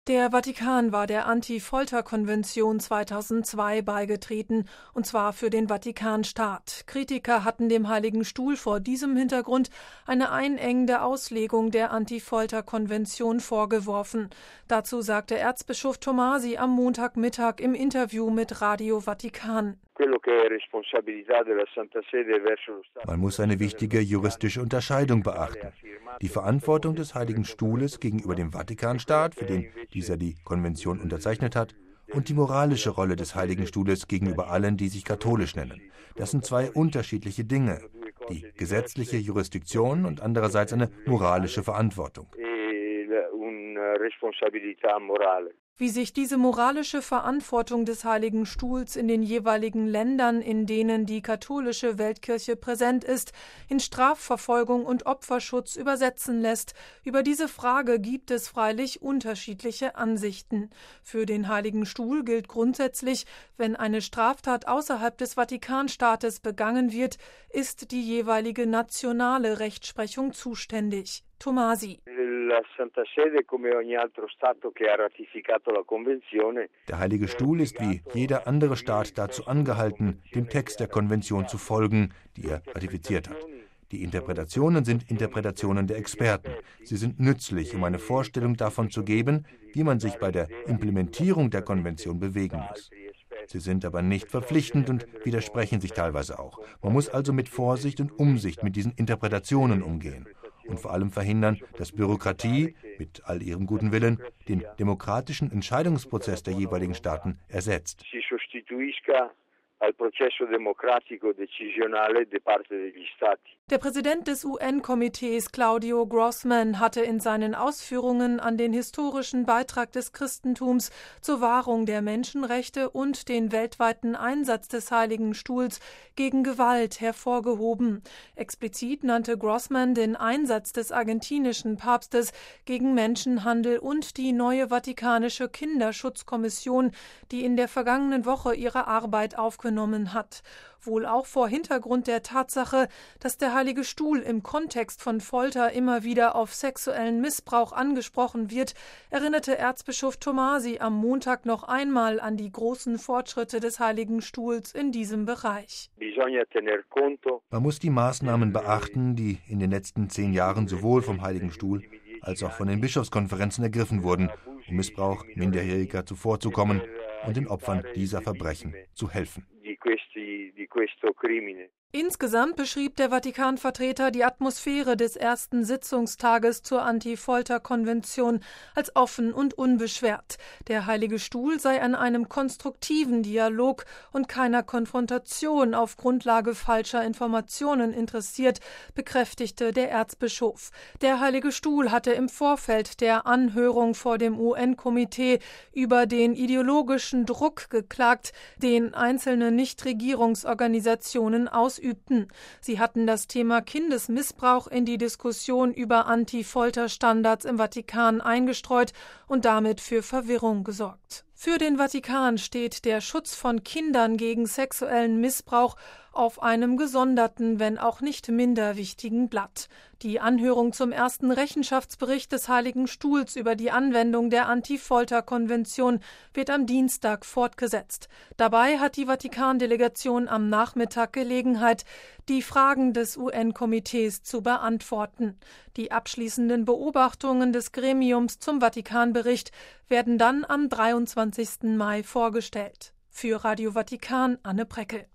Der Vatikan war der Anti-Folter-Konvention 2002 beigetreten, und zwar für den Vatikanstaat. Kritiker hatten dem Heiligen Stuhl vor diesem Hintergrund eine einengende Auslegung der Anti-Folter-Konvention vorgeworfen. Dazu sagte Erzbischof Tomasi am Montagmittag im Interview mit Radio Vatikan. Man muss eine wichtige juristische Unterscheidung beachten. Die Verantwortung des Heiligen Stuhles gegenüber dem Vatikanstaat, für den dieser die Konvention unterzeichnet hat, und die moralische Rolle des Heiligen Stuhles gegenüber allen, die sich katholisch nennen. Das sind zwei unterschiedliche Dinge. Die gesetzliche Jurisdiktion und andererseits eine moralische Verantwortung. Wie sich diese moralische Verantwortung des Heiligen Stuhls in den jeweiligen Ländern, in denen die katholische Weltkirche präsent ist, in Strafverfolgung und Opferschutz übersetzen lässt, über diese Frage gibt es freilich unterschiedliche Ansichten. Für den Heiligen Stuhl gilt grundsätzlich, wenn eine Straftat außerhalb des Vatikanstaates begangen wird, ist die jeweilige nationale Rechtsprechung zuständig. Tomasi. Der Heilige Stuhl ist wie jeder andere Staat dazu angehalten, dem Text der Konvention zu folgen, die er ratifiziert hat. Die Interpretationen sind Interpretationen der Experten. Sie sind nützlich, um eine Vorstellung davon zu geben, wie man sich bei der Implementierung der Konvention bewegen muss. Sie sind aber nicht verpflichtend und widersprechen sich teilweise auch. Man muss also mit Vorsicht und Umsicht mit diesen Interpretationen umgehen und vor allem verhindern, dass Bürokratie, mit all ihrem guten Willen, den demokratischen Entscheidungsprozess der jeweiligen Staaten ersetzt. Der Präsident des UN-Komitees, Claudio Grossman, hatte in seinen Ausführungen an den historischen Beitrag des Christentums zur Wahrung der Menschenrechte und den weltweiten Einsatz des Heiligen Stuhls gegen Gewalt hervorgehoben. Explizit nannte Grossman den Einsatz des argentinischen Papstes gegen Menschenhandel und die neue Vatikanische Kinderschutzkommission, die in der vergangenen Woche ihre Arbeit aufgenommen hat. Wohl auch vor Hintergrund der Tatsache, dass der Heilige Stuhl im Kontext von Folter immer wieder auf sexuellen Missbrauch angesprochen wird, erinnerte Erzbischof Tomasi am Montag noch einmal an die großen Fortschritte des Heiligen Stuhls in diesem Bereich. Man muss die Maßnahmen beachten, die in den letzten 10 Jahren sowohl vom Heiligen Stuhl als auch von den Bischofskonferenzen ergriffen wurden, um Missbrauch Minderjähriger zuvorzukommen und den Opfern dieser Verbrechen zu helfen. Insgesamt beschrieb der Vatikanvertreter die Atmosphäre des ersten Sitzungstages zur Anti-Folter-Konvention als offen und unbeschwert. Der Heilige Stuhl sei an einem konstruktiven Dialog und keiner Konfrontation auf Grundlage falscher Informationen interessiert, bekräftigte der Erzbischof. Der Heilige Stuhl hatte im Vorfeld der Anhörung vor dem UN-Komitee über den ideologischen Druck geklagt, den einzelne Nichtregierungsorganisationen ausübten. Sie hatten das Thema Kindesmissbrauch in die Diskussion über Anti-Folter-Standards im Vatikan eingestreut und damit für Verwirrung gesorgt. Für den Vatikan steht der Schutz von Kindern gegen sexuellen Missbrauch auf einem gesonderten, wenn auch nicht minder wichtigen Blatt. Die Anhörung zum ersten Rechenschaftsbericht des Heiligen Stuhls über die Anwendung der Anti-Folter-Konvention wird am Dienstag fortgesetzt. Dabei hat die Vatikan-Delegation am Nachmittag Gelegenheit, die Fragen des UN-Komitees zu beantworten. Die abschließenden Beobachtungen des Gremiums zum Vatikan-Bericht werden dann am 23. Mai vorgestellt. Für Radio Vatikan, Anne Preckel.